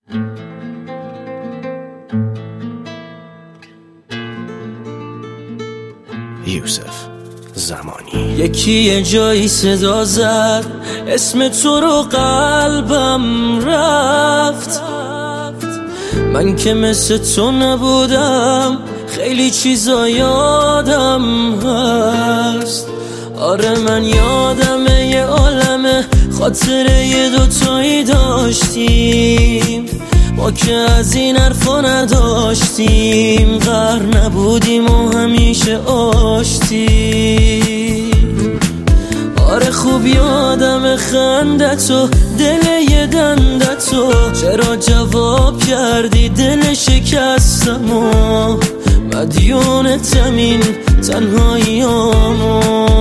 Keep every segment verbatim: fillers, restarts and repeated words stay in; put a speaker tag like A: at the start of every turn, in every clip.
A: یوسف زمانی.
B: یکی یه جایی صدا زد اسم تو رو قلبم رفت. من که مثل تو نبودم خیلی چیزا یادم هست. آره من یادمه یه عالمه خاطره یه دوتایی داشتیم، ما که از این حرفا نداشتیم، غر نبودیم و همیشه آشتیم. آره خوب یادم خندتو، دل یه دندتو، چرا جواب کردی دل شکستمو، مدیونتم این تنهاییامو.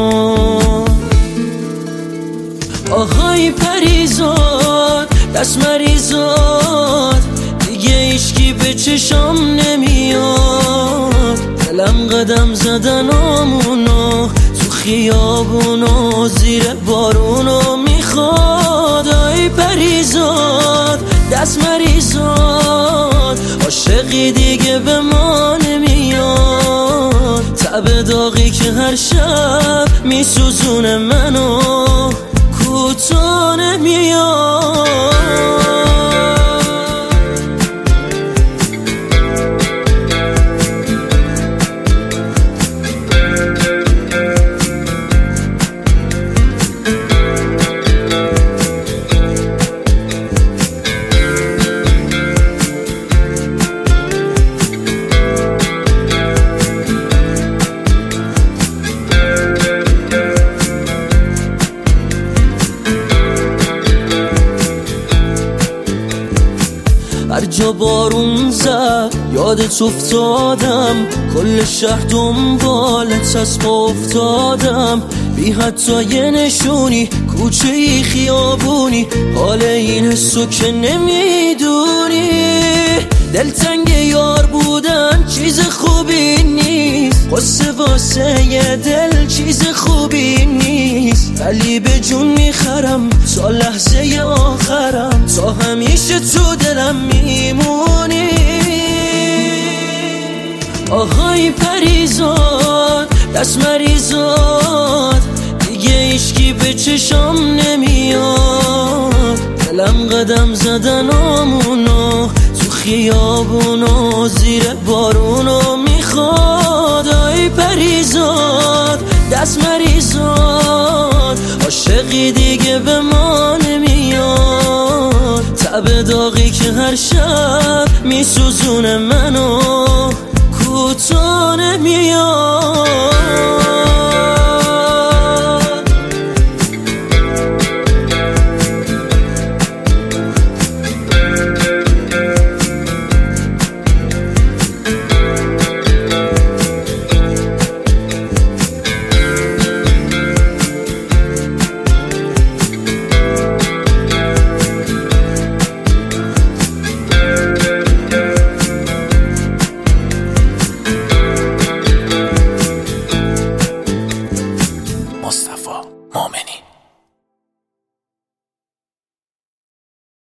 B: آهای پریزاد دست مریزاد، دیگه ایشکی به چشام نمیاد. دلم قدم زدن آمونو تو خیابونو زیر بارونو میخواد. آی پریزاد دست مریزاد، عاشقی دیگه به ما نمیاد. تب داغی که هر شب میسوزونه منو کوتا نمیاد. هر جا بارون زد یادت افتادم، کل شهر دنبالت از پا افتادم، بی حتی یه نشونی کوچه ای خیابونی، حال این حسو که نمیدونی. دلتنگ یار بودن چیز خوبی نیست، قصه واسه یه دل چیز خوبی نیست، ولی به جون میخرم تا لحظه آخرم، تا همیشه تو دلم میمونی. آهای پریزاد دست مریزاد، دیگه ایشکی به چشام نمیاد. دلم قدم زدن آمونو تو خیابونو زیر بارونو میخواد. آی پریزاد دست مریزاد، عاشقی دیگه به ما نمیاد. تب داغی که هر شب میسوزونه منو کوتا نمیاد.